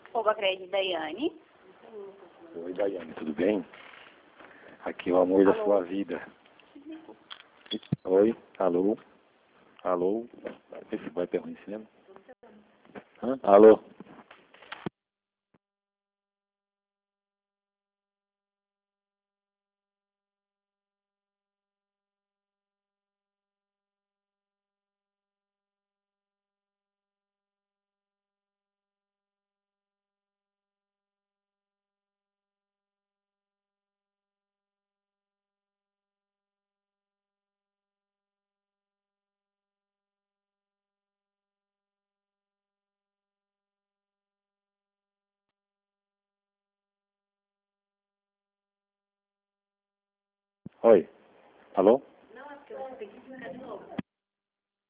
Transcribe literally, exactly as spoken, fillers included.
Fogacred, Daiane. Oi, Daiane, tudo bem? Aqui é o amor da Alô? sua vida. Oi, alô? Alô? Esse vai ter ruim cinema? Hã? Alô? Oi, alô?